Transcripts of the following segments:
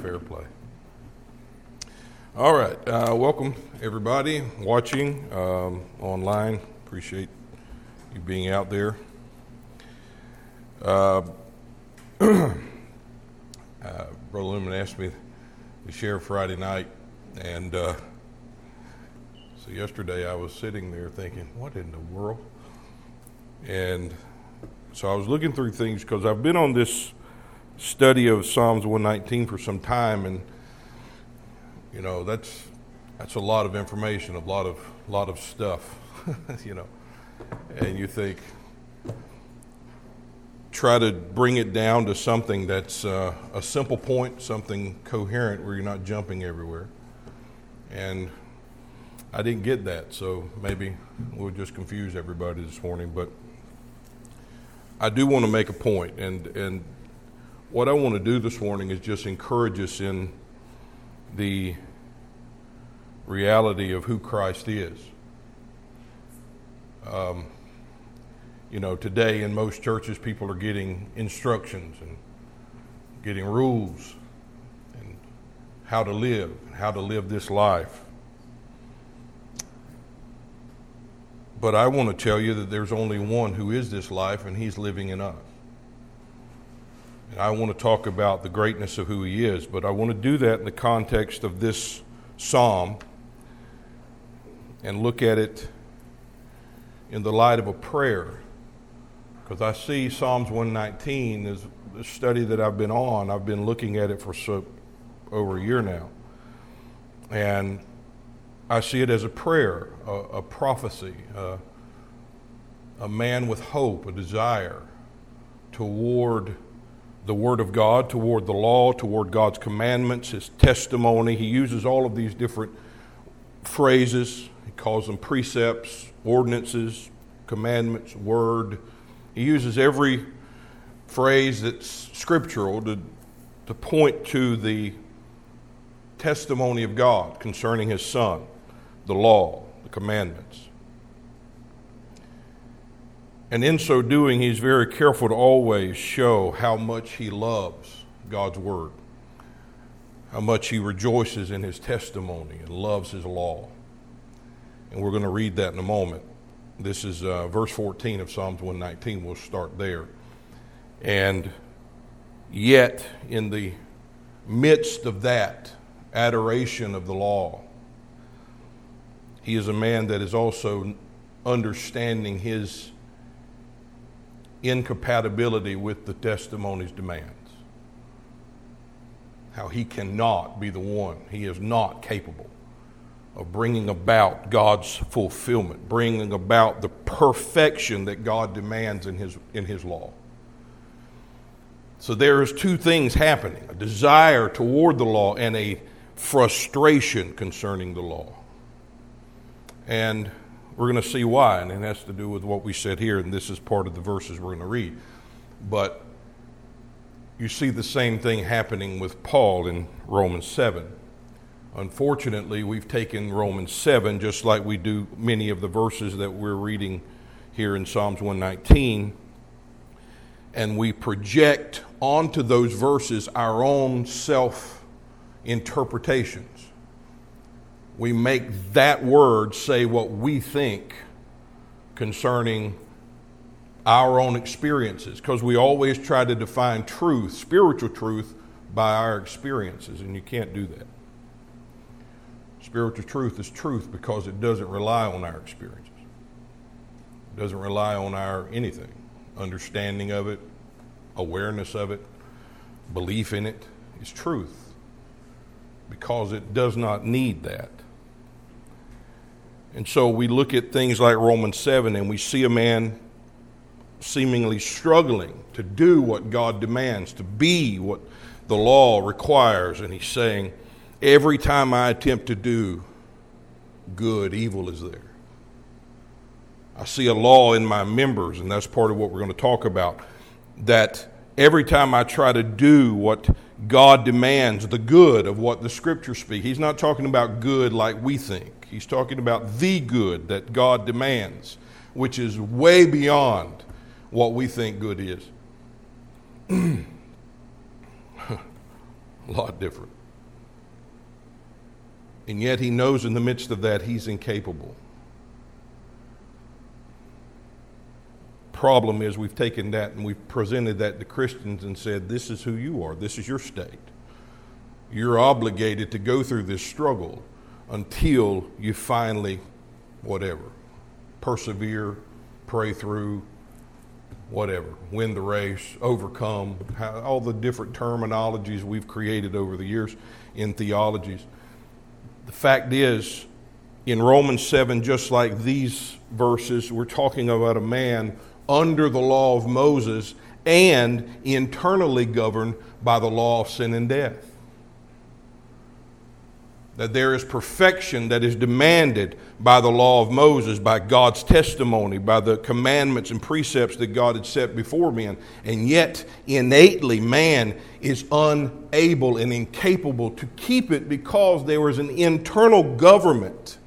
fair play. All right. Welcome, everybody watching online. Appreciate you being out there. Brother Lumen asked me to share Friday night, and so yesterday I was sitting there thinking, what in the world? And so I was looking through things because I've been on this study of Psalms 119 for some time, and you know that's a lot of information, a lot of stuff, you know. And you think, try to bring it down to something that's a simple point, something coherent where you're not jumping everywhere. And I didn't get that, so maybe we'll just confuse everybody this morning. But I do want to make a point, and what I want to do this morning is just encourage us in the reality of who Christ is. You know, today in most churches, people are getting instructions and getting rules and how to live this life. But I want to tell you that there's only one who is this life, and he's living in us. And I want to talk about the greatness of who he is, but I want to do that in the context of this psalm and look at it in the light of a prayer. Because I see Psalms 119 as the study that I've been on. I've been looking at it for over a year now. And I see it as a prayer, a prophecy, a man with hope, a desire toward the Word of God, toward the law, toward God's commandments, His testimony. He uses all of these different phrases. He calls them precepts, ordinances, commandments, word. He uses every phrase that's scriptural to point to the testimony of God concerning His Son, the law, the commandments. And in so doing, he's very careful to always show how much he loves God's Word, how much he rejoices in His testimony and loves His law. And we're going to read that in a moment. This is verse 14 of Psalms 119. We'll start there. And yet, in the midst of that adoration of the law, he is a man that is also understanding his incompatibility with the testimony's demands. How he cannot be the one. He is not capable of bringing about God's fulfillment, bringing about the perfection that God demands in His law. So there is two things happening, a desire toward the law and a frustration concerning the law. And we're going to see why, and it has to do with what we said here, and this is part of the verses we're going to read. But you see the same thing happening with Paul in Romans 7. Unfortunately, we've taken Romans 7, just like we do many of the verses that we're reading here in Psalms 119, and we project onto those verses our own self-interpretations. We make that word say what we think concerning our own experiences, because we always try to define truth, spiritual truth, by our experiences, and you can't do that. Spiritual truth is truth because it doesn't rely on our experiences. It doesn't rely on our anything, understanding of it, awareness of it, belief in it. It's truth because it does not need that. And so we look at things like Romans 7 and we see a man seemingly struggling to do what God demands, to be what the law requires. And he's saying, every time I attempt to do good, evil is there. I see a law in my members, and that's part of what we're going to talk about, that every time I try to do what God demands, the good of what the Scriptures speak. He's not talking about good like we think. He's talking about the good that God demands, which is way beyond what we think good is. A lot different. And yet he knows in the midst of that he's incapable. Problem is we've taken that and we've presented that to Christians and said, this is who you are. This is your state. You're obligated to go through this struggle until you finally, persevere, pray through, win the race, overcome, all the different terminologies we've created over the years in theologies. The fact is, in Romans 7, just like these verses, we're talking about a man under the law of Moses and internally governed by the law of sin and death. That there is perfection that is demanded by the law of Moses, by God's testimony, by the commandments and precepts that God had set before men. And yet, innately, man is unable and incapable to keep it because there is an internal government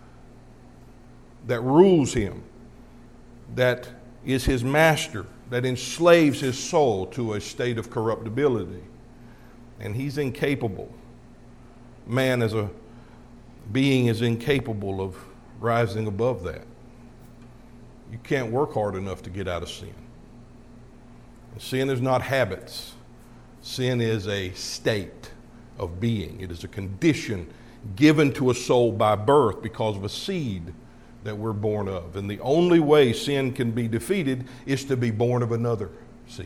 that rules him, that is his master, that enslaves his soul to a state of corruptibility. And he's incapable. Man as a being is incapable of rising above that. You can't work hard enough to get out of sin. Sin is not habits. Sin is a state of being. It is a condition given to a soul by birth because of a seed that we're born of. And the only way sin can be defeated is to be born of another seed.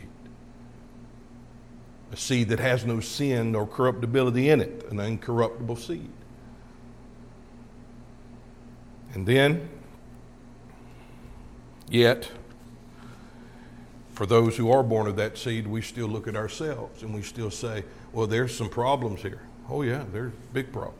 A seed that has no sin nor corruptibility in it, an incorruptible seed. And then, yet, for those who are born of that seed, we still look at ourselves and we still say, well, there's some problems here. Oh yeah, there's big problems.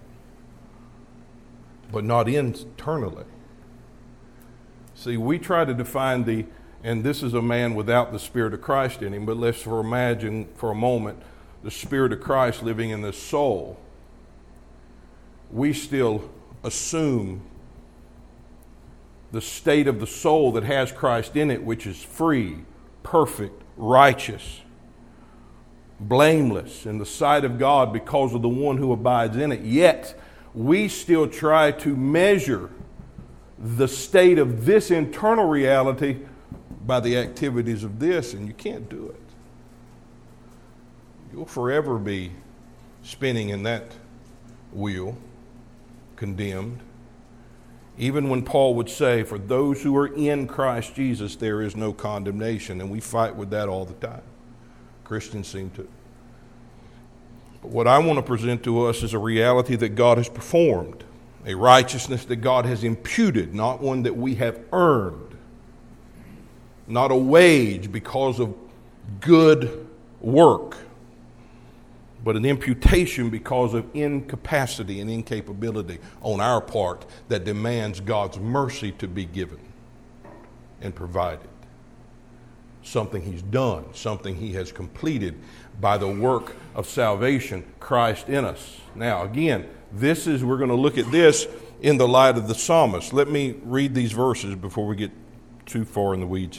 But not internally. See, we try to define and this is a man without the Spirit of Christ in him, but let's imagine for a moment the Spirit of Christ living in the soul. We still assume the state of the soul that has Christ in it, which is free, perfect, righteous, blameless in the sight of God because of the one who abides in it. Yet, we still try to measure the state of this internal reality by the activities of this, and you can't do it. You'll forever be spinning in that wheel, condemned. Even when Paul would say, for those who are in Christ Jesus, there is no condemnation, and we fight with that all the time. Christians seem to. But what I want to present to us is a reality that God has performed, a righteousness that God has imputed, not one that we have earned, not a wage because of good work, but an imputation because of incapacity and incapability on our part that demands God's mercy to be given and provided. Something He's done, something He has completed by the work of salvation, Christ in us. Now, again, we're going to look at this in the light of the psalmist. Let me read these verses before we get too far in the weeds.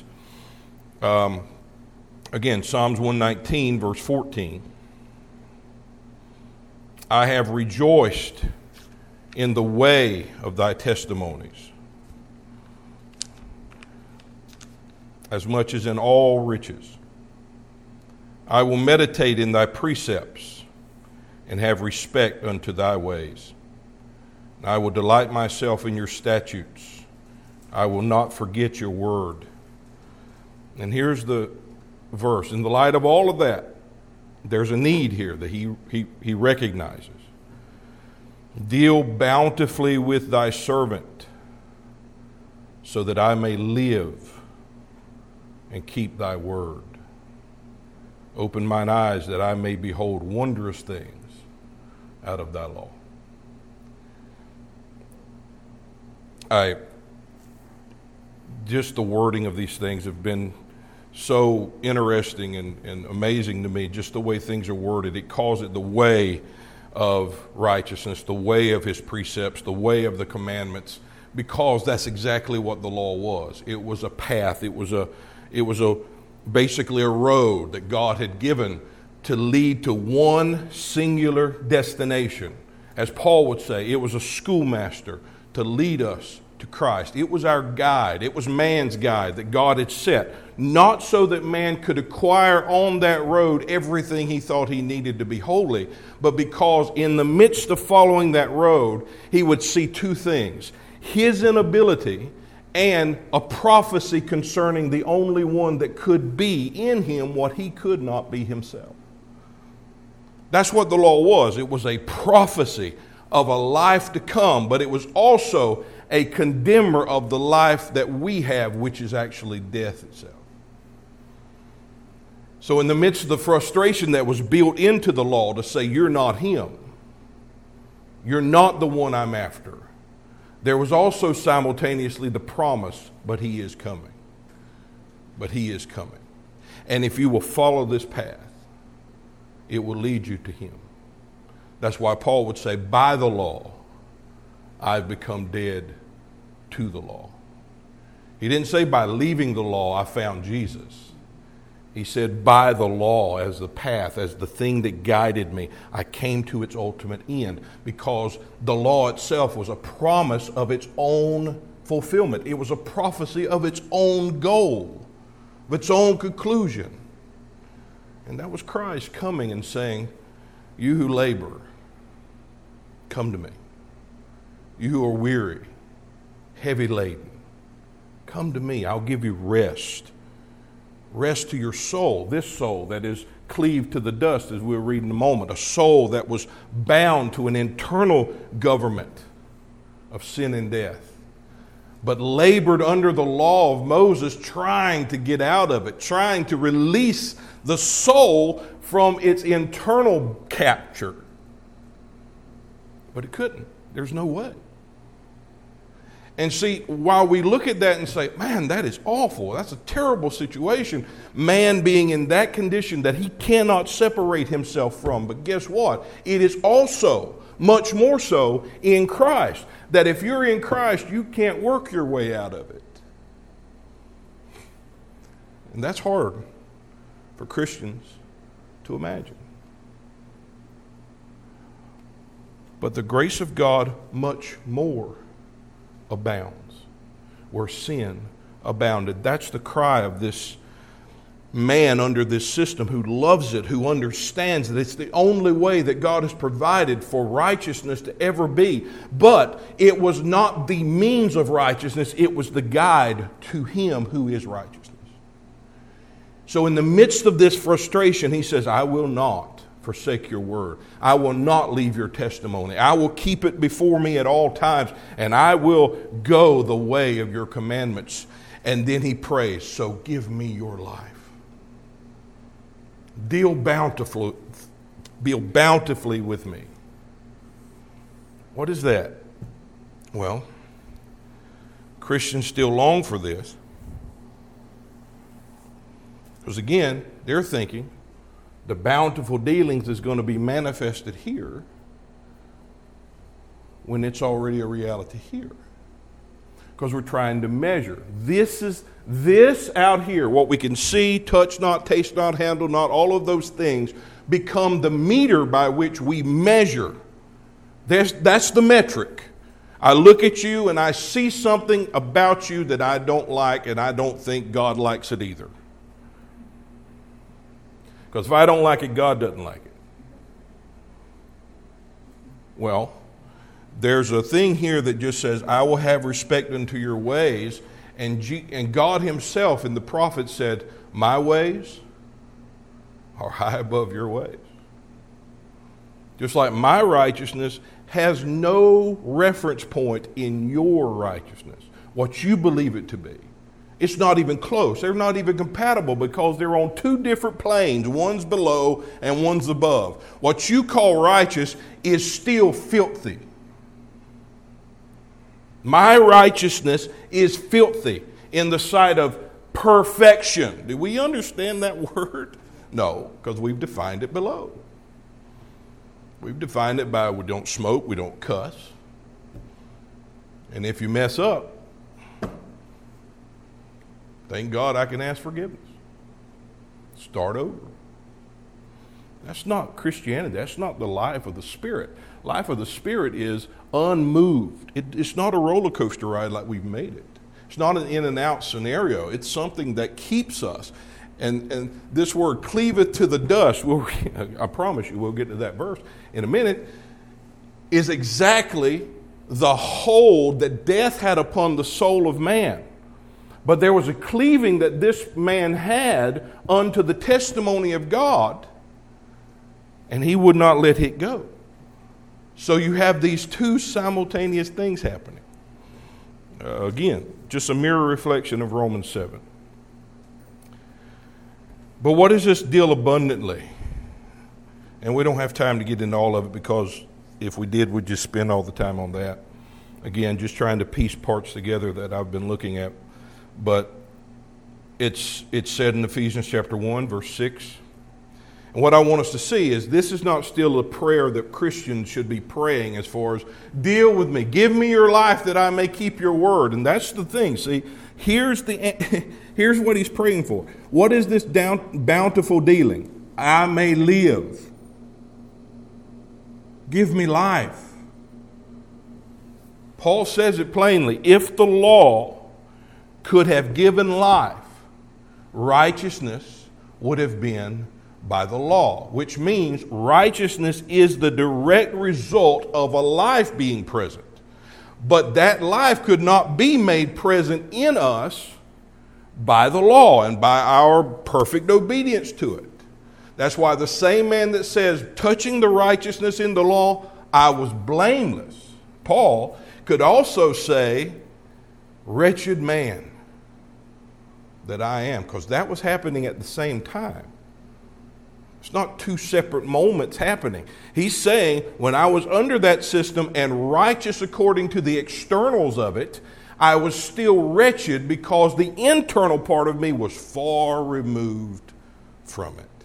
Again, Psalms 119, verse 14. I have rejoiced in the way of thy testimonies, as much as in all riches. I will meditate in thy precepts and have respect unto thy ways. And I will delight myself in your statutes. I will not forget your word. And here's the verse. In the light of all of that, there's a need here that he recognizes. Deal bountifully with thy servant, so that I may live and keep thy word. Open mine eyes that I may behold wondrous things out of thy law. Just the wording of these things have been so interesting and amazing to me, just the way things are worded. It calls it the way of righteousness, the way of His precepts, the way of the commandments, because that's exactly what the law was. It was a path. It was basically a road that God had given to lead to one singular destination. As Paul would say, it was a schoolmaster to lead us to Christ. It was our guide. It was man's guide that God had set, not so that man could acquire on that road everything he thought he needed to be holy, but because in the midst of following that road, he would see two things: his inability and a prophecy concerning the only one that could be in him what he could not be himself. That's what the law was. It was a prophecy of a life to come, but it was also a condemner of the life that we have, which is actually death itself. So in the midst of the frustration that was built into the law to say, you're not him, you're not the one I'm after, there was also simultaneously the promise, but he is coming. But he is coming. And if you will follow this path, it will lead you to him. That's why Paul would say, by the law, I've become dead to the law. He didn't say by leaving the law, I found Jesus. He said by the law as the path, as the thing that guided me, I came to its ultimate end, because the law itself was a promise of its own fulfillment. It was a prophecy of its own goal, of its own conclusion. And that was Christ coming and saying, you who labor, come to me. You who are weary, heavy laden, come to me. I'll give you rest. Rest to your soul, this soul that is cleaved to the dust, as we'll read in a moment, a soul that was bound to an internal government of sin and death, but labored under the law of Moses, trying to get out of it, trying to release the soul from its internal capture. But it couldn't. There's no way. And see, while we look at that and say, man, that is awful, that's a terrible situation, man being in that condition that he cannot separate himself from. But guess what? It is also much more so in Christ, that if you're in Christ, you can't work your way out of it. And that's hard for Christians to imagine. But the grace of God much more abounds where sin abounded. That's the cry of this man under this system who loves it, who understands that it's the only way that God has provided for righteousness to ever be. But it was not the means of righteousness, it was the guide to him who is righteousness. So in the midst of this frustration, he says, I will not forsake your word. I will not leave your testimony. I will keep it before me at all times, and I will go the way of your commandments. And then he prays, so give me your life. Deal bountifully with me. What is that? Well, Christians still long for this. Because again, they're thinking the bountiful dealings is going to be manifested here when it's already a reality here. Because we're trying to measure. This out here, what we can see, touch not, taste not, handle not, all of those things become the meter by which we measure. That's the metric. I look at you and I see something about you that I don't like, and I don't think God likes it either. Because if I don't like it, God doesn't like it. Well, there's a thing here that just says, I will have respect unto your ways. And God himself in the prophet said, my ways are high above your ways. Just like my righteousness has no reference point in your righteousness, what you believe it to be. It's not even close. They're not even compatible because they're on two different planes. One's below and one's above. What you call righteous is still filthy. My righteousness is filthy in the sight of perfection. Do we understand that word? No, because we've defined it below. We've defined it by we don't smoke, we don't cuss. And if you mess up, thank God I can ask forgiveness. Start over. That's not Christianity. That's not the life of the Spirit. Life of the Spirit is unmoved. It's not a roller coaster ride like we've made it. It's not an in and out scenario. It's something that keeps us. And this word cleaveth to the dust, I promise you we'll get to that verse in a minute, is exactly the hold that death had upon the soul of man. But there was a cleaving that this man had unto the testimony of God, and he would not let it go. So you have these two simultaneous things happening. Again, just a mirror reflection of Romans 7. But what is this deal abundantly? And we don't have time to get into all of it, because if we did, we'd just spend all the time on that. Again, just trying to piece parts together that I've been looking at. But it's said in Ephesians chapter 1, verse 6. And what I want us to see is this is not still a prayer that Christians should be praying as far as, deal with me, give me your life that I may keep your word. And that's the thing. See, here's what he's praying for. What is this bountiful dealing? I may live. Give me life. Paul says it plainly. If the law could have given life, righteousness would have been by the law, which means righteousness is the direct result of a life being present. But that life could not be made present in us by the law and by our perfect obedience to it. That's why the same man that says, touching the righteousness in the law, I was blameless, Paul, could also say, wretched man that I am, because that was happening at the same time. It's not two separate moments happening. He's saying, when I was under that system and righteous according to the externals of it, I was still wretched because the internal part of me was far removed from it.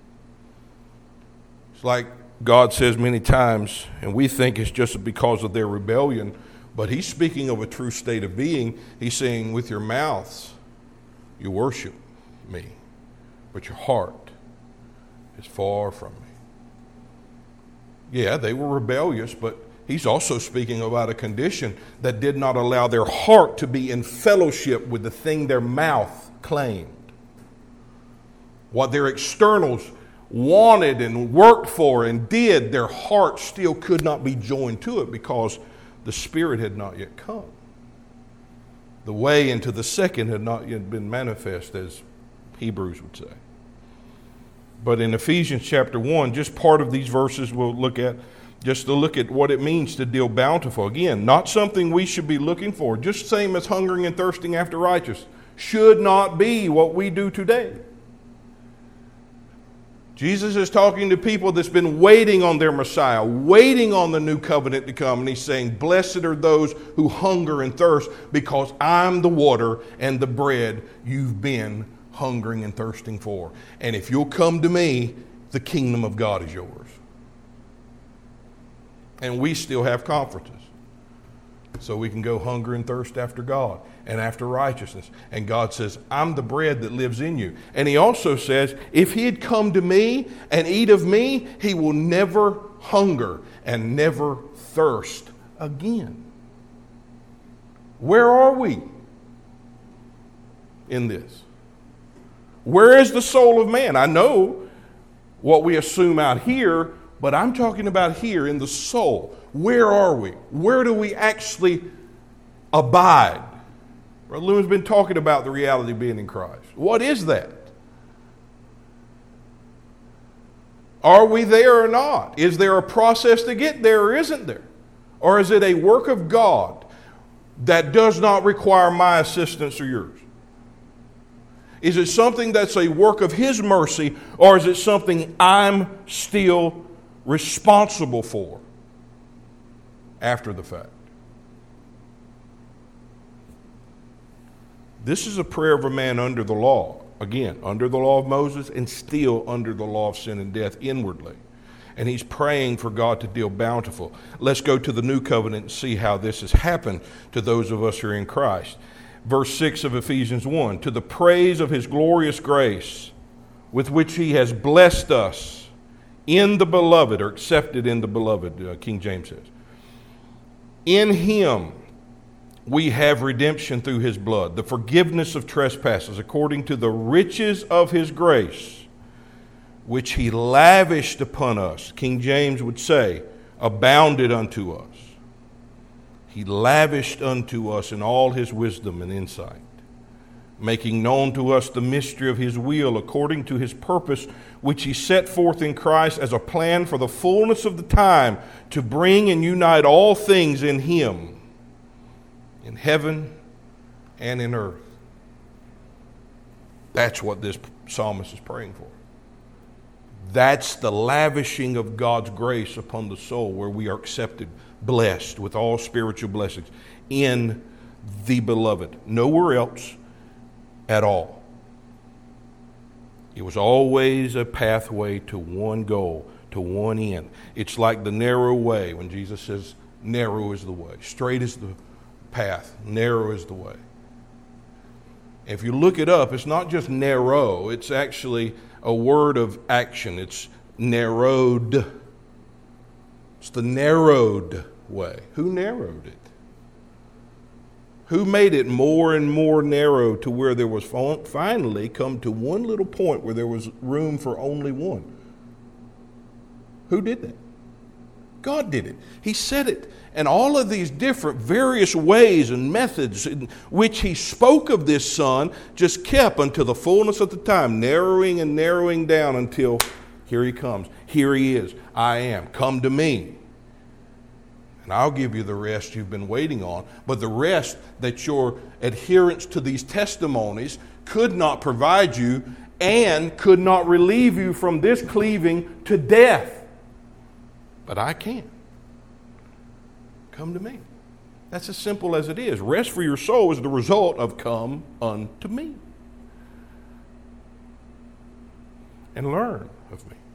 It's like God says many times, and we think it's just because of their rebellion, but he's speaking of a true state of being. He's saying, with your mouths you worship me, but your heart is far from me. Yeah, they were rebellious, but he's also speaking about a condition that did not allow their heart to be in fellowship with the thing their mouth claimed. What their externals wanted and worked for and did, their heart still could not be joined to it because the Spirit had not yet come. The way into the second had not yet been manifest, as Hebrews would say. But in Ephesians chapter 1, just part of these verses we'll look at, just to look at what it means to deal bountiful. Again, not something we should be looking for, just same as hungering and thirsting after righteousness. Should not be what we do today. Jesus is talking to people that's been waiting on their Messiah, waiting on the new covenant to come, and he's saying, blessed are those who hunger and thirst, because I'm the water and the bread you've been hungering and thirsting for. And if you'll come to me, the kingdom of God is yours. And we still have conferences. So we can go hunger and thirst after God and after righteousness. And God says, I'm the bread that lives in you. And he also says, if he had come to me and eat of me, he will never hunger and never thirst again. Where are we in this? Where is the soul of man? I know what we assume out here, but I'm talking about here in the soul. Where are we? Where do we actually abide? Brother Lou has been talking about the reality of being in Christ. What is that? Are we there or not? Is there a process to get there or isn't there? Or is it a work of God that does not require my assistance or yours? Is it something that's a work of his mercy, or is it something I'm still responsible for after the fact? This is a prayer of a man under the law. Again, under the law of Moses and still under the law of sin and death inwardly. And he's praying for God to deal bountiful. Let's go to the new covenant and see how this has happened to those of us who are in Christ. Verse 6 of Ephesians 1, to the praise of his glorious grace with which he has blessed us In the beloved, or accepted in the beloved, King James says. In him we have redemption through his blood, the forgiveness of trespasses, according to the riches of his grace, which he lavished upon us. King James would say, abounded unto us. He lavished unto us in all his wisdom and insight, making known to us the mystery of his will, according to his purpose, which he set forth in Christ as a plan for the fullness of the time, to bring and unite all things in him, in heaven and in earth. That's what this psalmist is praying for. That's the lavishing of God's grace upon the soul, where we are accepted, blessed with all spiritual blessings in the beloved. Nowhere else at all. It was always a pathway to one goal, to one end. It's like the narrow way when Jesus says, narrow is the way. Straight is the path. Narrow is the way. If you look it up, it's not just narrow. It's actually a word of action. It's narrowed. It's the narrowed way. Who narrowed it? Who made it more and more narrow to where there was finally come to one little point where there was room for only one? Who did that? God did it. He said it. And all of these different various ways and methods in which he spoke of this Son just kept until the fullness of the time, narrowing and narrowing down until here he comes. Here he is. I am. Come to me. And I'll give you the rest you've been waiting on. But the rest that your adherence to these testimonies could not provide you and could not relieve you from this cleaving to death. But I can. Come to me. That's as simple as it is. Rest for your soul is the result of come unto me. And learn of me.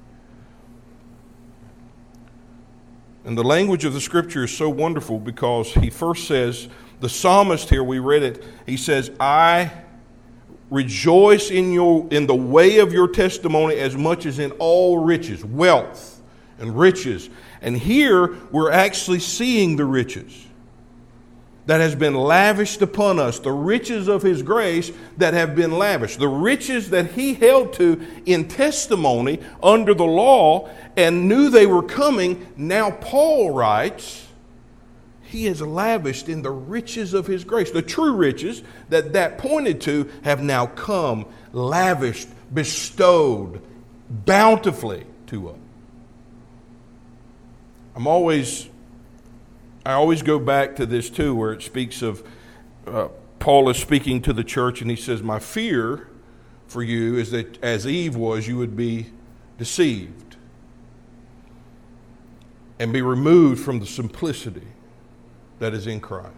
And the language of the Scripture is so wonderful because he first says, the psalmist here, we read it, he says, I rejoice in the way of your testimony as much as in all riches, wealth and riches. And here we're actually seeing the riches that has been lavished upon us, the riches of his grace that have been lavished, the riches that he held to in testimony under the law and knew they were coming. Now Paul writes, he has lavished in the riches of his grace. The true riches that pointed to have now come, lavished, bestowed bountifully to us. I always go back to this too, where it speaks of, Paul is speaking to the church and he says, my fear for you is that as Eve was, you would be deceived and be removed from the simplicity that is in Christ.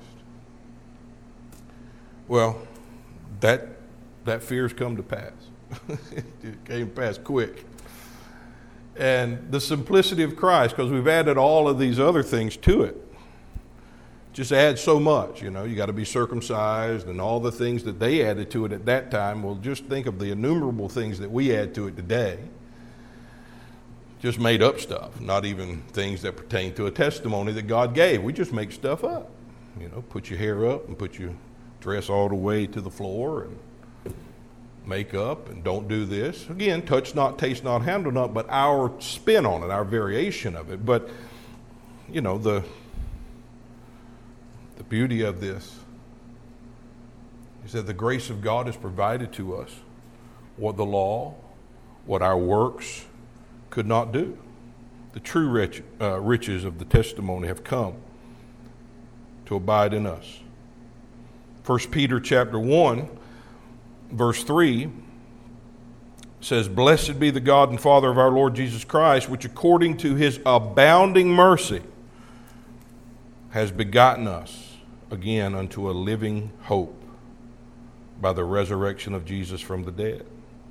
Well, that fear's come to pass. It came to pass quick. And the simplicity of Christ, because we've added all of these other things to it. Just add so much, you got to be circumcised and all the things that they added to it at that time. Well, just think of the innumerable things that we add to it today. Just made up stuff, not even things that pertain to a testimony that God gave. We just make stuff up. Put your hair up and put your dress all the way to the floor and make up and don't do this. Again, touch not, taste not, handle not, but our spin on it, our variation of it. But, the beauty of this is that the grace of God is provided to us what the law, what our works could not do. The true riches of the testimony have come to abide in us. 1 Peter chapter 1, verse 3 says, blessed be the God and Father of our Lord Jesus Christ, which according to his abounding mercy has begotten us again unto a living hope by the resurrection of Jesus from the dead.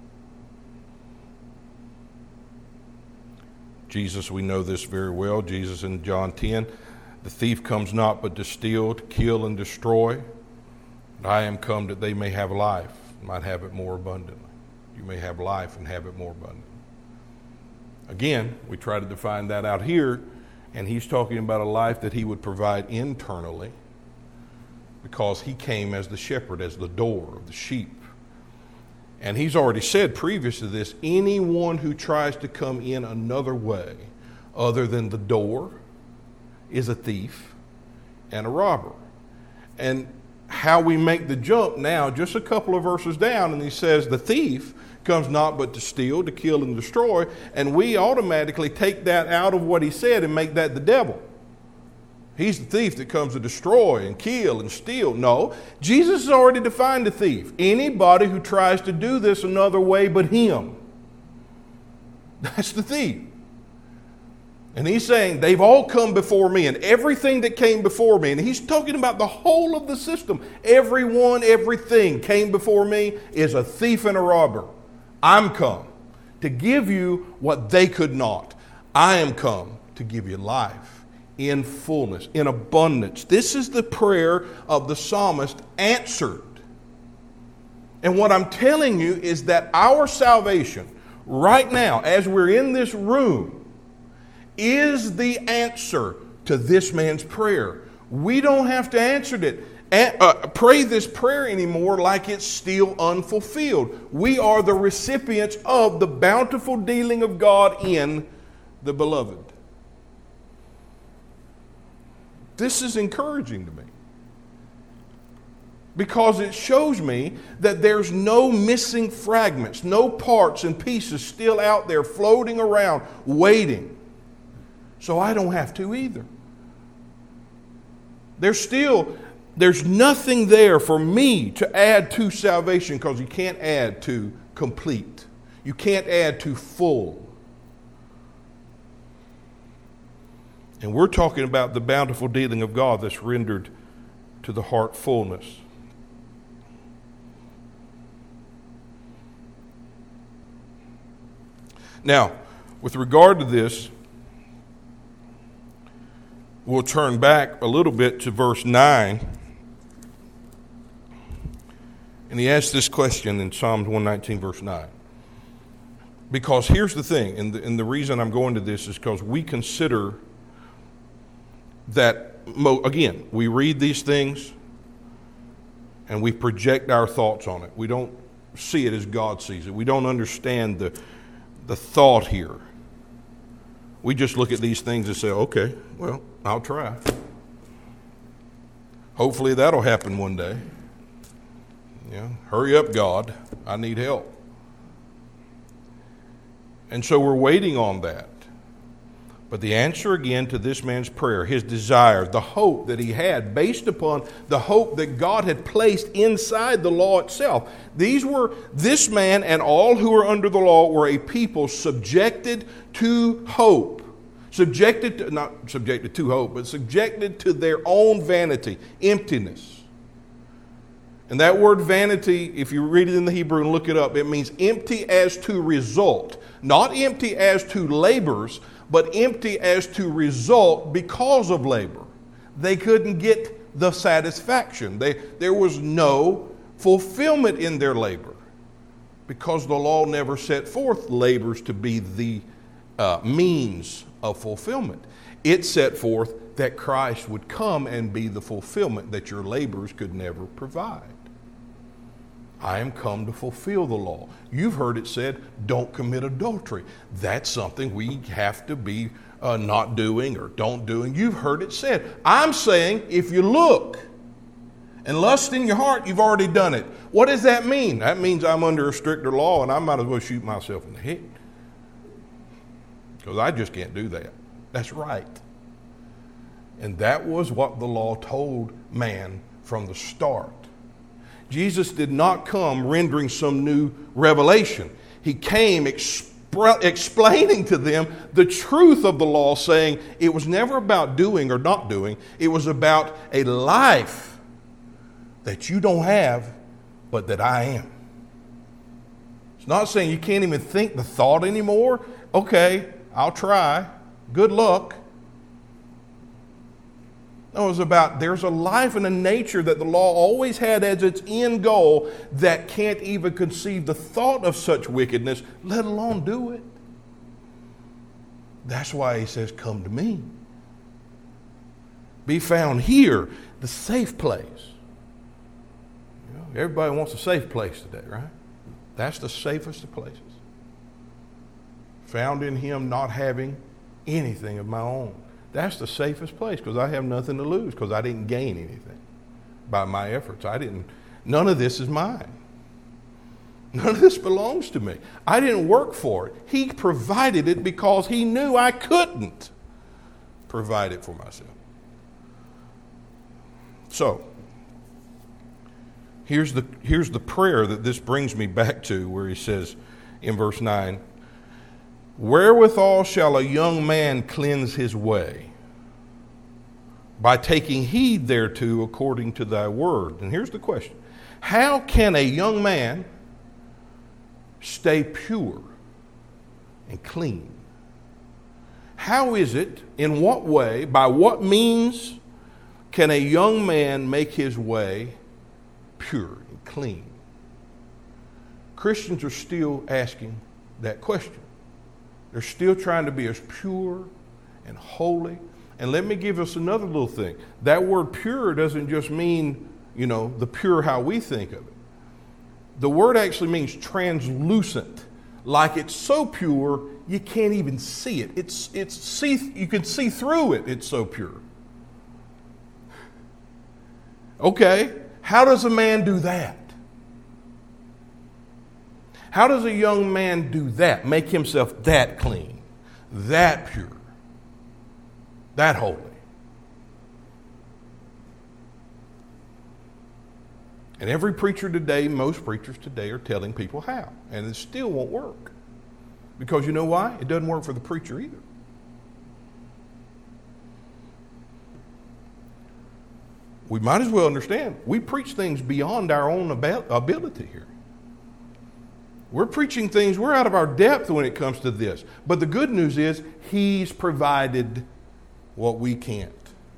Jesus, we know this very well. Jesus in John 10, the thief comes not but to steal, to kill, and destroy. And I am come that they may have life, and might have it more abundantly. You may have life and have it more abundantly. Again, we try to define that out here, and he's talking about a life that he would provide internally because he came as the shepherd, as the door of the sheep. And he's already said previous to this, anyone who tries to come in another way other than the door is a thief and a robber. And how we make the jump now, just a couple of verses down, and he says the thief comes not but to steal, to kill, and destroy, and we automatically take that out of what he said and make that the devil. He's the thief that comes to destroy and kill and steal. No, Jesus has already defined the thief. Anybody who tries to do this another way but him. That's the thief. And he's saying they've all come before me, and everything that came before me, and he's talking about the whole of the system. Everyone, everything came before me is a thief and a robber. I'm come to give you what they could not. I am come to give you life in fullness, in abundance. This is the prayer of the psalmist answered. And what I'm telling you is that our salvation right now, as we're in this room, is the answer to this man's prayer. We don't have to answer it. Pray this prayer anymore like it's still unfulfilled. We are the recipients of the bountiful dealing of God in the beloved. This is encouraging to me because it shows me that there's no missing fragments, no parts and pieces still out there floating around waiting. So I don't have to either. There's nothing there for me to add to salvation because you can't add to complete. You can't add to full. And we're talking about the bountiful dealing of God that's rendered to the heart fullness. Now, with regard to this, we'll turn back a little bit to verse 9. And he asks this question in Psalms 119, verse 9. Because here's the thing, and the reason I'm going to this is because we consider that, again, we read these things and we project our thoughts on it. We don't see it as God sees it. We don't understand the thought here. We just look at these things and say, okay, well, I'll try. Hopefully that'll happen one day. Yeah, hurry up, God. I need help. And so we're waiting on that. But the answer again to this man's prayer, his desire, the hope that he had based upon the hope that God had placed inside the law itself. This man and all who are under the law were a people subjected to hope. Not subjected to hope, but subjected to their own vanity, emptiness. And that word vanity, if you read it in the Hebrew and look it up, it means empty as to result. Not empty as to labors, but empty as to result because of labor. They couldn't get the satisfaction. There was no fulfillment in their labor because the law never set forth labors to be the means of fulfillment. It set forth that Christ would come and be the fulfillment that your labors could never provide. I am come to fulfill the law. You've heard it said, don't commit adultery. That's something we have to be not doing or don't doing. You've heard it said. I'm saying if you look and lust in your heart, you've already done it. What does that mean? That means I'm under a stricter law and I might as well shoot myself in the head. Because I just can't do that. That's right. And that was what the law told man from the start. Jesus did not come rendering some new revelation. He came explaining to them the truth of the law, saying it was never about doing or not doing. It was about a life that you don't have, but that I am. It's not saying you can't even think the thought anymore. Okay, I'll try. Good luck. No, it was about there's a life and a nature that the law always had as its end goal that can't even conceive the thought of such wickedness, let alone do it. That's why he says, come to me. Be found here, the safe place. You know, everybody wants a safe place today, right? That's the safest of places. Found in him, not having anything of my own. That's the safest place, because I have nothing to lose, because I didn't gain anything by my efforts. None of this is mine. None of this belongs to me. I didn't work for it. He provided it because he knew I couldn't provide it for myself. So, here's the prayer that this brings me back to, where he says in verse 9, wherewithal shall a young man cleanse his way? By taking heed thereto according to thy word. And here's the question. How can a young man stay pure and clean? How is it, in what way, by what means can a young man make his way pure and clean? Christians are still asking that question. They're still trying to be as pure and holy. And let me give us another little thing. That word pure doesn't just mean, the pure how we think of it. The word actually means translucent. Like it's so pure, you can't even see it. You can see through it. It's so pure. Okay, how does a man do that? How does a young man do that? Make himself that clean, that pure, that holy? And every preacher today, most preachers today are telling people how. And it still won't work. Because you know why? It doesn't work for the preacher either. We might as well understand, we preach things beyond our own ability here. We're preaching things, we're out of our depth when it comes to this. But the good news is, he's provided what we can't.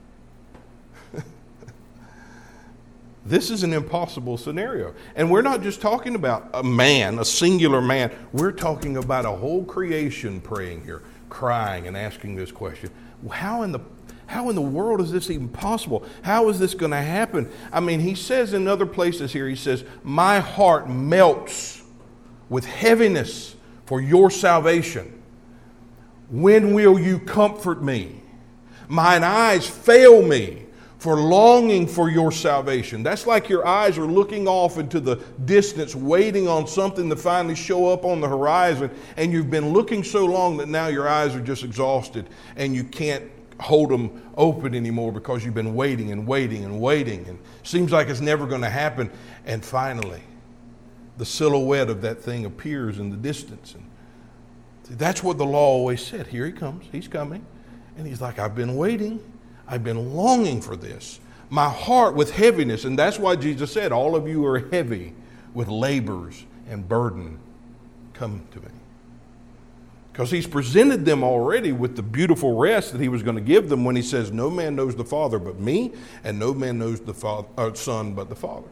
This is an impossible scenario. And we're not just talking about a man, a singular man. We're talking about a whole creation praying here, crying and asking this question. How in the world is this even possible? How is this going to happen? I mean, he says in other places here, he says, my heart melts with heaviness for your salvation. When will you comfort me? Mine eyes fail me for longing for your salvation. That's like your eyes are looking off into the distance, waiting on something to finally show up on the horizon, and you've been looking so long that now your eyes are just exhausted, and you can't hold them open anymore because you've been waiting and waiting and waiting, and it seems like it's never going to happen. And finally, the silhouette of that thing appears in the distance. And that's what the law always said. Here he comes. He's coming. And he's like, I've been waiting. I've been longing for this. My heart with heaviness. And that's why Jesus said, all of you are heavy with labors and burden. Come to me. Because he's presented them already with the beautiful rest that he was going to give them when he says, no man knows the Father but me, and no man knows the Son but the Father.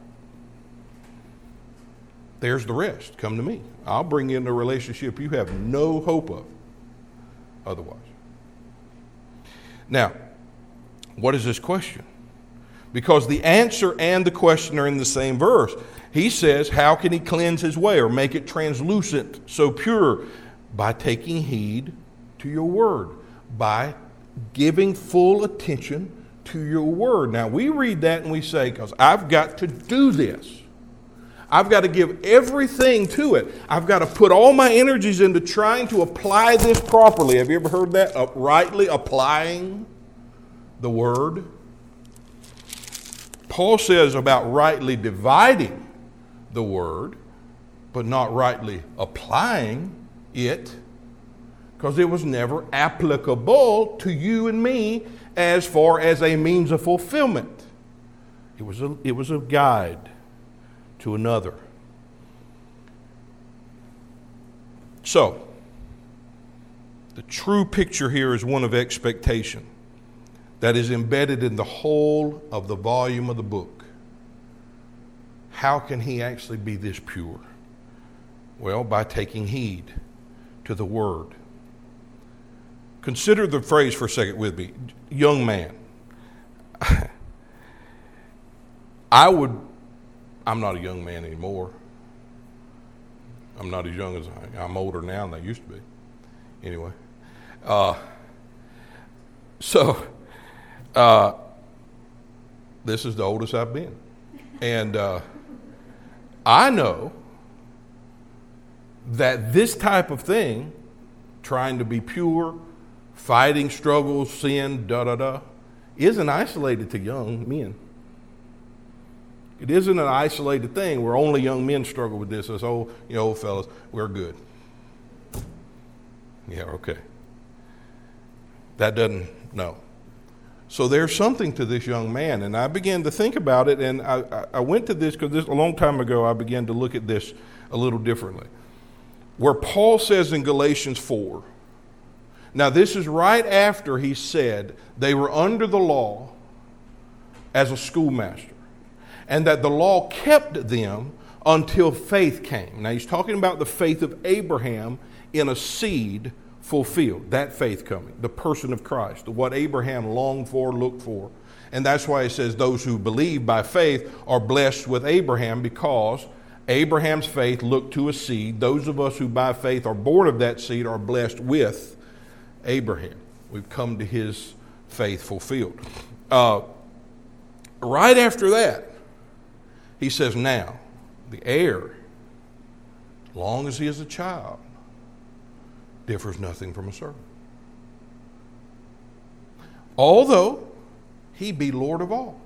There's the rest. Come to me. I'll bring you into a relationship you have no hope of otherwise. Now, what is this question? Because the answer and the question are in the same verse. He says, how can he cleanse his way or make it translucent, so pure? By taking heed to your word. By giving full attention to your word. Now, we read that and we say, because I've got to do this. I've got to give everything to it. I've got to put all my energies into trying to apply this properly. Have you ever heard that? Rightly applying the word. Paul says about rightly dividing the word, but not rightly applying it, because it was never applicable to you and me as far as a means of fulfillment. It was a guide to another. So, the true picture here is one of expectation that is embedded in the whole of the volume of the book. How can he actually be this pure? Well, by taking heed to the word. Consider the phrase for a second with me. Young man. I'm not a young man anymore. I'm not as young as I'm older now than I used to be. Anyway. This is the oldest I've been. And I know that this type of thing, trying to be pure, fighting struggles, sin, isn't isolated to young men. It isn't an isolated thing where only young men struggle with this. As old fellas, we're good. Yeah, okay. That doesn't, no. So there's something to this young man, and I began to think about it, and I went to this because a long time ago I began to look at this a little differently. Where Paul says in Galatians 4, now this is right after he said they were under the law as a schoolmaster, and that the law kept them until faith came. Now he's talking about the faith of Abraham in a seed fulfilled, that faith coming, the person of Christ, what Abraham longed for, looked for. And that's why it says those who believe by faith are blessed with Abraham, because Abraham's faith looked to a seed. Those of us who by faith are born of that seed are blessed with Abraham. We've come to his faith fulfilled. Right after that, he says, now, the heir, as long as he is a child, differs nothing from a servant. Although he be Lord of all.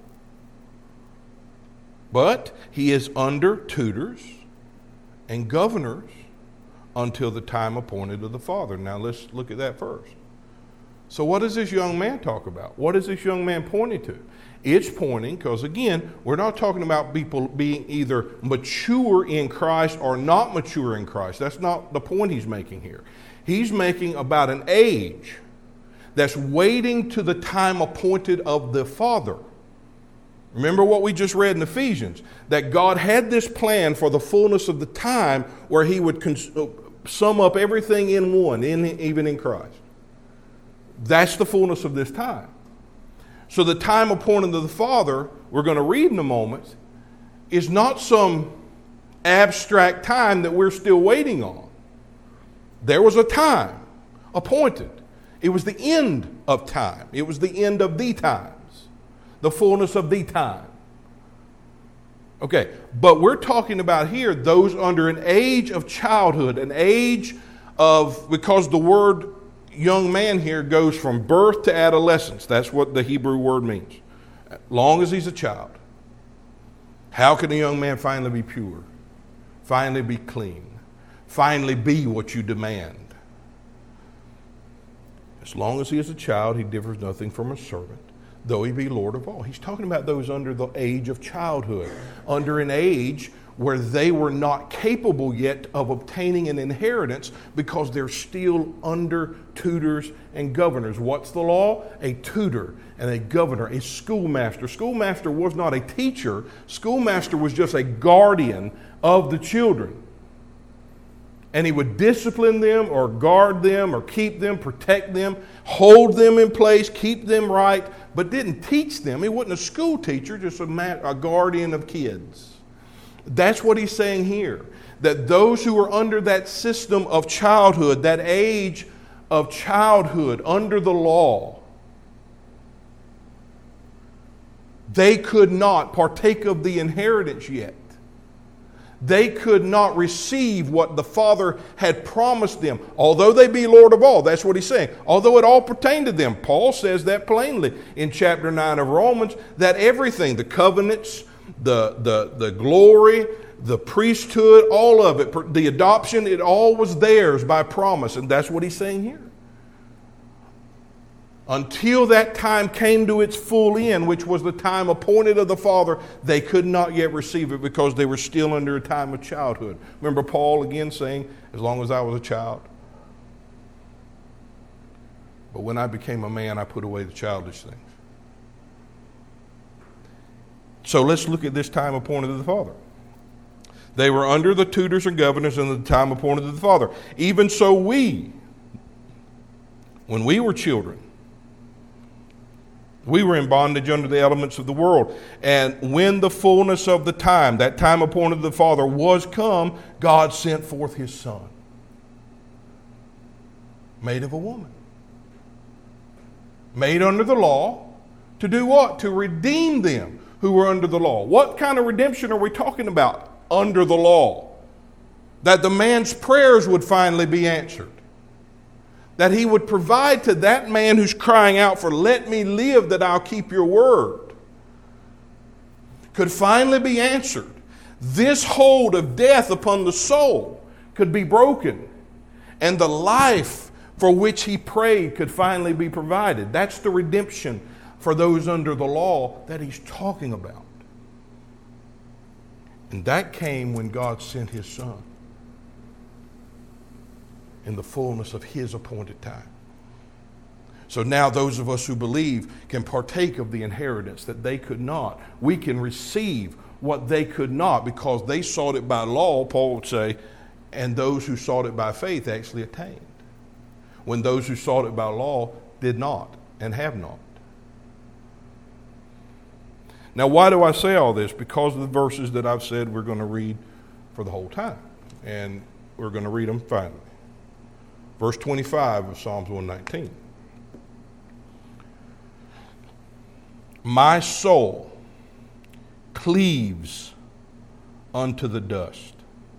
But he is under tutors and governors until the time appointed of the Father. Now let's look at that first. So what does this young man talk about? What is this young man pointing to? It's pointing, because again, we're not talking about people being either mature in Christ or not mature in Christ. That's not the point he's making here. He's making about an age that's waiting to the time appointed of the Father. Remember what we just read in Ephesians, that God had this plan for the fullness of the time where he would sum up everything in one, even in Christ. That's the fullness of this time. So the time appointed of the Father, we're going to read in a moment, is not some abstract time that we're still waiting on. There was a time appointed. It was the end of time. It was the end of the times. The fullness of the time. Okay, but we're talking about here those under an age of childhood, an age of, because the word young man here goes from birth to adolescence. That's what the Hebrew word means. As long as he's a child. How can a young man finally be pure? Finally be clean? Finally be what you demand? As long as he is a child, he differs nothing from a servant, though he be Lord of all. He's talking about those under the age of childhood, under an age where they were not capable yet of obtaining an inheritance because they're still under tutors and governors. What's the law? A tutor and a governor, a schoolmaster. Schoolmaster was not a teacher. Schoolmaster was just a guardian of the children. And he would discipline them or guard them or keep them, protect them, hold them in place, keep them right, but didn't teach them. He wasn't a school teacher, just a guardian of kids. That's what he's saying here, that those who are under that system of childhood, that age of childhood under the law, they could not partake of the inheritance yet. They could not receive what the Father had promised them, although they be Lord of all. That's what he's saying. Although it all pertained to them. Paul says that plainly in chapter 9 of Romans, that everything, the covenants, the glory, the priesthood, all of it, the adoption, it all was theirs by promise. And that's what he's saying here. Until that time came to its full end, which was the time appointed of the Father, they could not yet receive it because they were still under a time of childhood. Remember Paul again saying, as long as I was a child. But when I became a man, I put away the childish things. So let's look at this time appointed of the Father. They were under the tutors and governors in the time appointed of the Father. Even so we, When we were children, we were in bondage under the elements of the world. And when the fullness of the time, that time appointed of the Father, was come, God sent forth His Son, made of a woman, made under the law, to do what? To redeem them who were under the law. What kind of redemption are we talking about under the law? That the man's prayers would finally be answered. That he would provide to that man who's crying out for, let me live that I'll keep your word, could finally be answered. This hold of death upon the soul could be broken, and the life for which he prayed could finally be provided. That's the redemption for those under the law that he's talking about. And that came when God sent His Son in the fullness of His appointed time. So now those of us who believe can partake of the inheritance that they could not. We can receive what they could not because they sought it by law, Paul would say, and those who sought it by faith actually attained. When those who sought it by law did not and have not. Now, why do I say all this? Because of the verses that I've said we're going to read for the whole time. And we're going to read them finally. Verse 25 of Psalms 119. My soul cleaves unto the dust.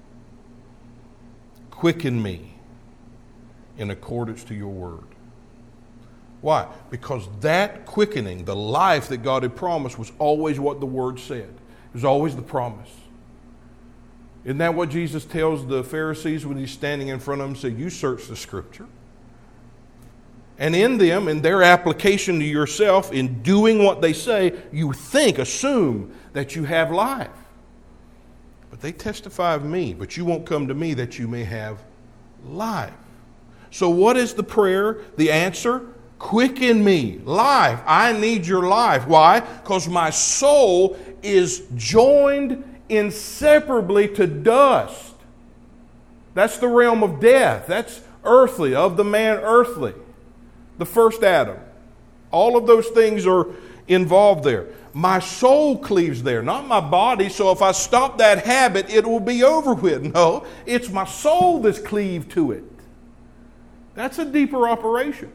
Quicken me in accordance to your word. Why? Because that quickening, the life that God had promised, was always what the word said. It was always the promise. Isn't that what Jesus tells the Pharisees when He's standing in front of them? Say, you search the Scripture. And in them, in their application to yourself, in doing what they say, you assume that you have life. But they testify of me, but you won't come to me that you may have life. So what is the prayer? The answer? Quicken me. Life. I need your life. Why? Because my soul is joined inseparably to dust. That's the realm of death. That's earthly, of the man earthly. The first Adam. All of those things are involved there. My soul cleaves there, not my body. So if I stop that habit, it will be over with. No, it's my soul that's cleaved to it. That's a deeper operation.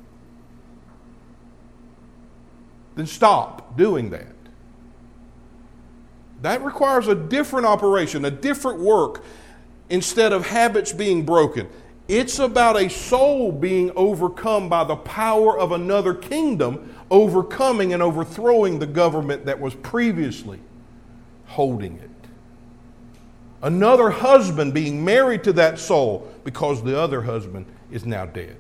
Then stop doing that. That requires a different operation, a different work, instead of habits being broken. It's about a soul being overcome by the power of another kingdom, overcoming and overthrowing the government that was previously holding it. Another husband being married to that soul because the other husband is now dead.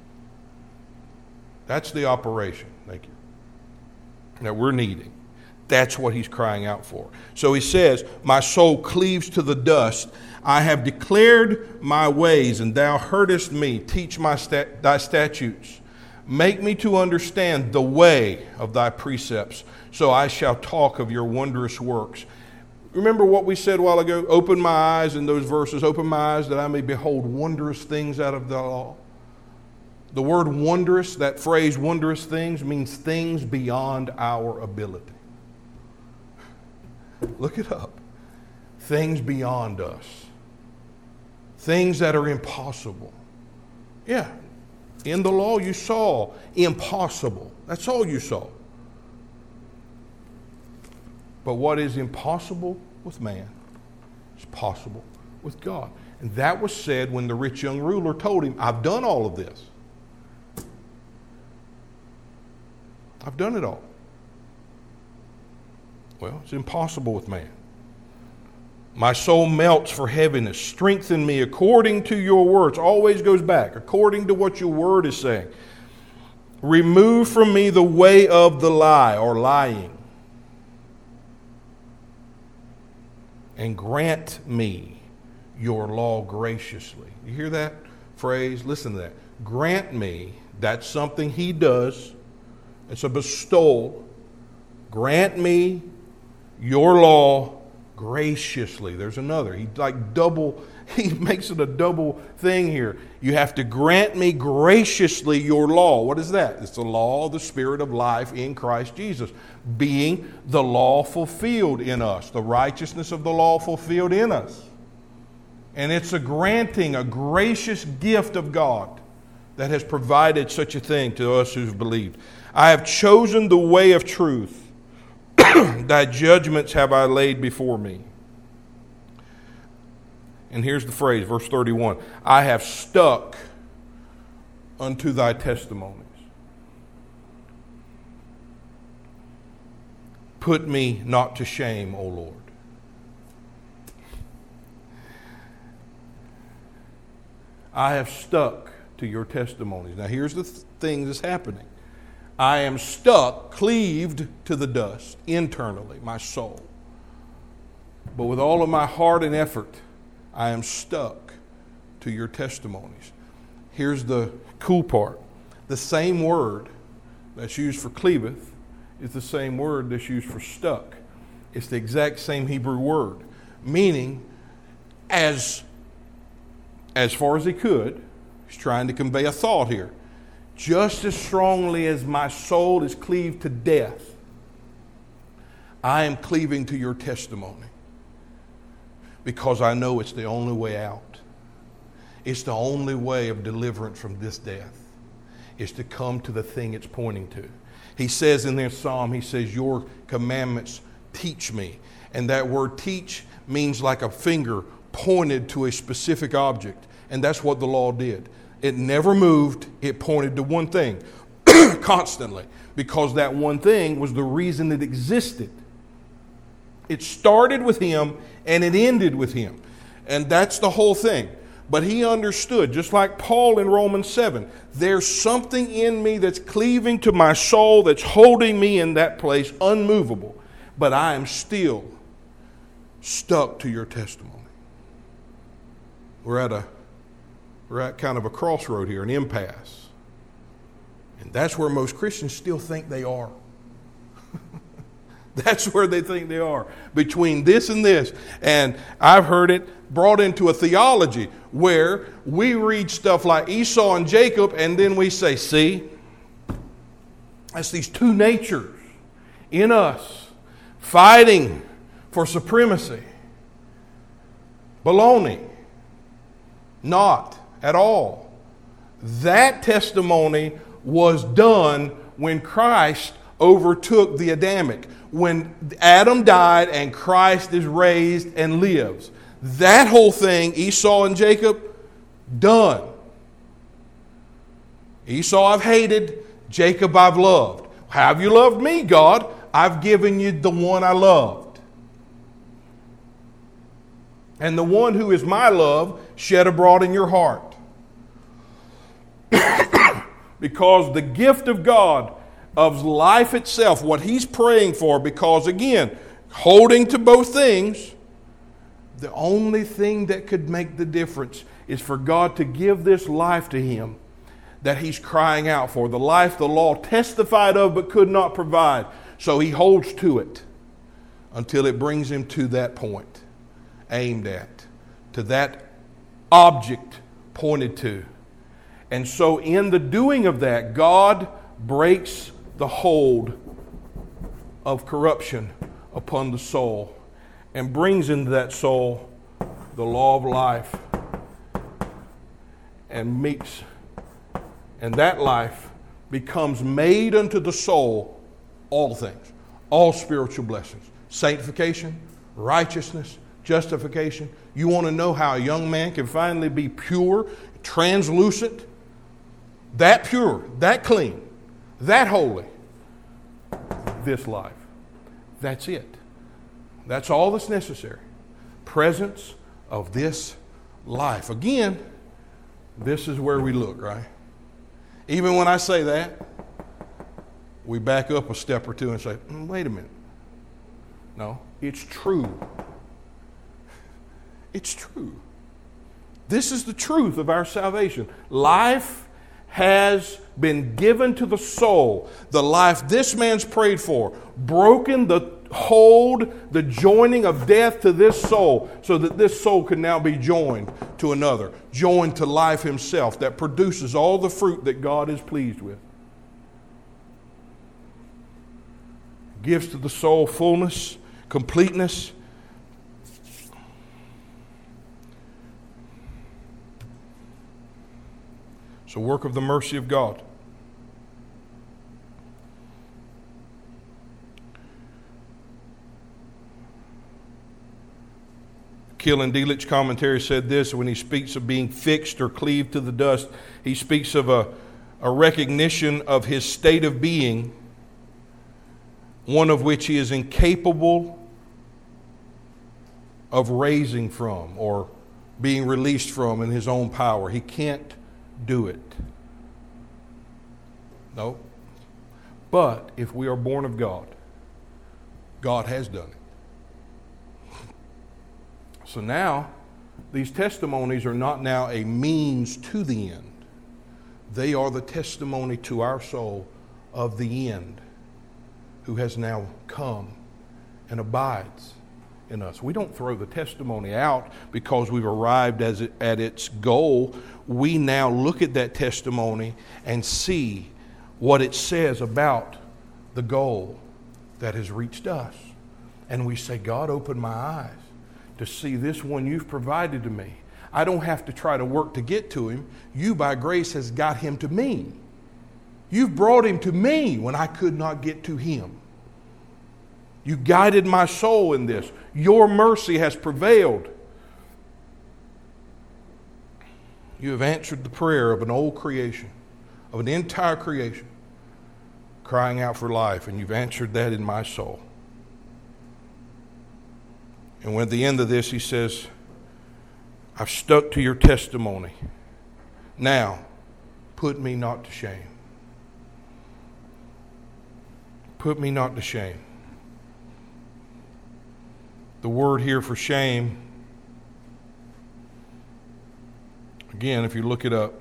That's the operation. Thank you. That we're needing. That's what he's crying out for. So he says, my soul cleaves to the dust. I have declared my ways, and thou heardest me. Teach thy statutes. Make me to understand the way of thy precepts, so I shall talk of your wondrous works. Remember what we said a while ago? Open my eyes in those verses. Open my eyes that I may behold wondrous things out of the law. The word wondrous, that phrase wondrous things, means things beyond our ability. Look it up. Things beyond us. Things that are impossible. Yeah, in the law you saw impossible. That's all you saw. But what is impossible with man is possible with God. And that was said when the rich young ruler told him, I've done all of this. I've done it all. Well, it's impossible with man. My soul melts for heaviness. Strengthen me according to your words. Always goes back, according to what your word is saying. Remove from me the way of the lie, or lying. And grant me your law graciously. You hear that phrase? Listen to that. Grant me, that's something he does. It's a bestowal. Grant me your law graciously. There's another. He double he makes it a double thing here. You have to grant me graciously your law. What is that? It's the law of the Spirit of life in Christ Jesus, being the law fulfilled in us, the righteousness of the law fulfilled in us. And it's a granting, a gracious gift of God that has provided such a thing to us who've believed. I have chosen the way of truth. Thy judgments have I laid before me. And here's the phrase, verse 31. I have stuck unto thy testimonies. Put me not to shame, O Lord. I have stuck to your testimonies. Now here's the thing that's happening. I am stuck, cleaved to the dust internally, my soul. But with all of my heart and effort, I am stuck to your testimonies. Here's the cool part. The same word that's used for cleaveth is the same word that's used for stuck. It's the exact same Hebrew word, meaning as far as he could, he's trying to convey a thought here. Just as strongly as my soul is cleaved to death, I am cleaving to your testimony because I know it's the only way out. It's the only way of deliverance from this death is to come to the thing it's pointing to. He says in this psalm, he says, your commandments teach me. And that word teach means like a finger pointed to a specific object. And that's what the law did. It never moved. It pointed to one thing constantly because that one thing was the reason it existed. It started with him and it ended with him. And that's the whole thing. But he understood, just like Paul in Romans 7, there's something in me that's cleaving to my soul that's holding me in that place unmovable. But I am still stuck to your testimony. We're at kind of a crossroad here, an impasse. And that's where most Christians still think they are. That's where they think they are, between this and this. And I've heard it brought into a theology where we read stuff like Esau and Jacob, and then we say, see, that's these two natures in us fighting for supremacy. Baloney. Not at all. That testimony was done when Christ overtook the Adamic. When Adam died and Christ is raised and lives. That whole thing, Esau and Jacob, done. Esau I've hated, Jacob I've loved. How have you loved me, God? I've given you the one I loved. And the one who is my love shed abroad in your heart. Because the gift of God of life itself, what he's praying for, because again, holding to both things, the only thing that could make the difference is for God to give this life to him that he's crying out for, the life the law testified of but could not provide. So he holds to it until it brings him to that point, aimed at, to that object pointed to. And so in the doing of that, God breaks the hold of corruption upon the soul and brings into that soul the law of life and meets, and that life becomes made unto the soul all things, all spiritual blessings, sanctification, righteousness, justification. You want to know how a young man can finally be pure, translucent, that pure, that clean, that holy? This life. That's it. That's all that's necessary. Presence of this life. Again, this is where we look, right? Even when I say that, we back up a step or two and say, wait a minute. No, it's true. It's true. This is the truth of our salvation. Life has been given to the soul, the life this man's prayed for, broken the hold, the joining of death to this soul, so that this soul can now be joined to another, joined to life himself, that produces all the fruit that God is pleased with. Gives to the soul fullness, completeness. It's a work of the mercy of God. Keil and Delitzsch commentary said this: when he speaks of being fixed or cleaved to the dust, he speaks of a recognition of his state of being, one of which he is incapable of raising from or being released from in his own power. He can't do it. No. But if we are born of God, God has done it. So now, these testimonies are not now a means to the end. They are the testimony to our soul of the end, who has now come and abides in us. We don't throw the testimony out because we've arrived at its goal. We now look at that testimony and see what it says about the goal that has reached us. And we say, God, open my eyes to see this one you've provided to me. I don't have to try to work to get to him. You, by grace, has got him to me. You've brought him to me when I could not get to him. You guided my soul in this. Your mercy has prevailed. You have answered the prayer of an old creation, of an entire creation, crying out for life, and you've answered that in my soul. And when at the end of this, he says, I've stuck to your testimony. Now, put me not to shame. Put me not to shame. The word here for shame, again, if you look it up,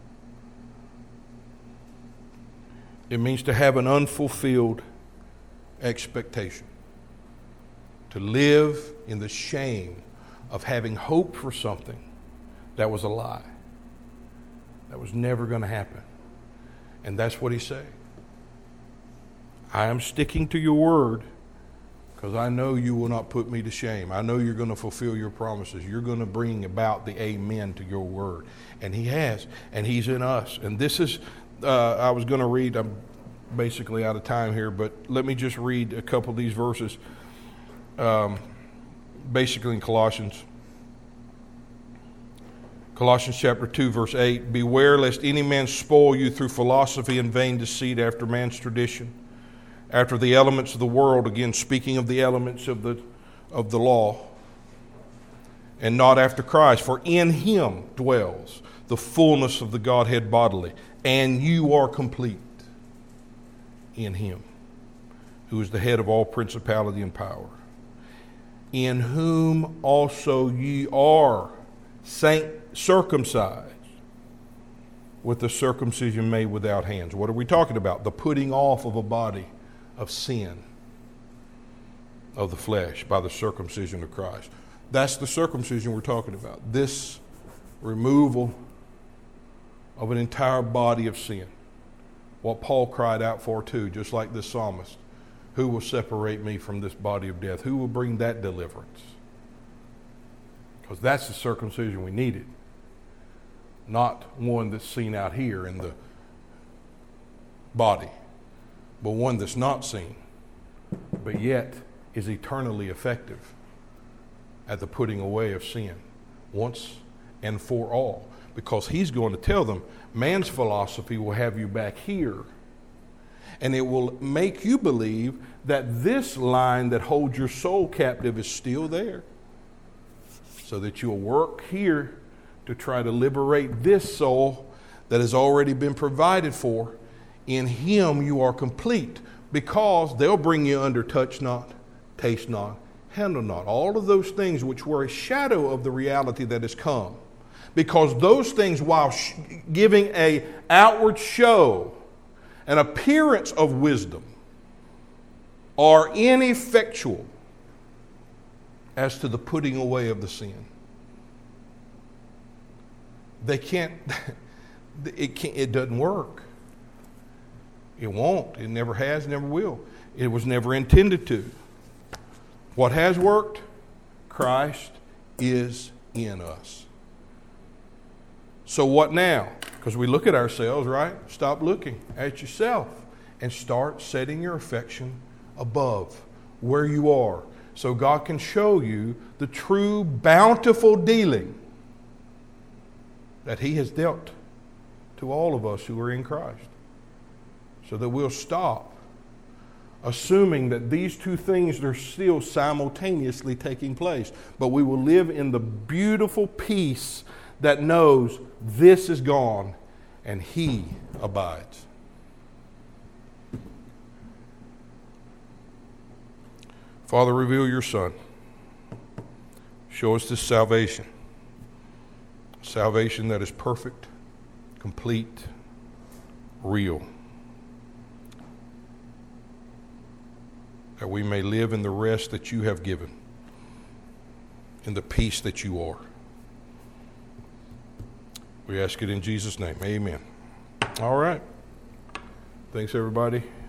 it means to have an unfulfilled expectation. To live in the shame of having hope for something that was a lie, that was never going to happen. And that's what he's saying. I am sticking to your word because I know you will not put me to shame. I know you're going to fulfill your promises. You're going to bring about the amen to your word. And he has, and he's in us. And this is, I was going to read, I'm basically out of time here, but let me just read a couple of these verses. Basically in Colossians chapter 2, verse 8, beware lest any man spoil you through philosophy and vain deceit after man's tradition, after the elements of the world, again speaking of the elements of the law, and not after Christ. For in him dwells the fullness of the Godhead bodily, and you are complete in him, who is the head of all principality and power, in whom also ye are circumcised with the circumcision made without hands. What are we talking about? The putting off of a body of sin of the flesh by the circumcision of Christ. That's the circumcision we're talking about. This removal of an entire body of sin. What Paul cried out for too, just like this psalmist. Who will separate me from this body of death? Who will bring that deliverance? Because that's the circumcision we needed. Not one that's seen out here in the body, but one that's not seen, but yet is eternally effective at the putting away of sin once and for all. Because he's going to tell them, man's philosophy will have you back here. And it will make you believe that this line that holds your soul captive is still there. So that you'll work here to try to liberate this soul that has already been provided for. In him you are complete, because they'll bring you under touch not, taste not, handle not. All of those things which were a shadow of the reality that has come. Because those things, while giving an outward show, an appearance of wisdom, are ineffectual as to the putting away of the sin. They can't, it doesn't work. It won't. It never has, never will. It was never intended to. What has worked? Christ is in us. So what now? Because we look at ourselves, right? Stop looking at yourself and start setting your affection above where you are, so God can show you the true bountiful dealing that He has dealt to all of us who are in Christ. So that we'll stop assuming that these two things are still simultaneously taking place. But we will live in the beautiful peace that knows this is gone and He abides. Father, reveal your Son. Show us this salvation. Salvation that is perfect, complete, real. That we may live in the rest that you have given, in the peace that you are. We ask it in Jesus' name. Amen. All right. Thanks, everybody.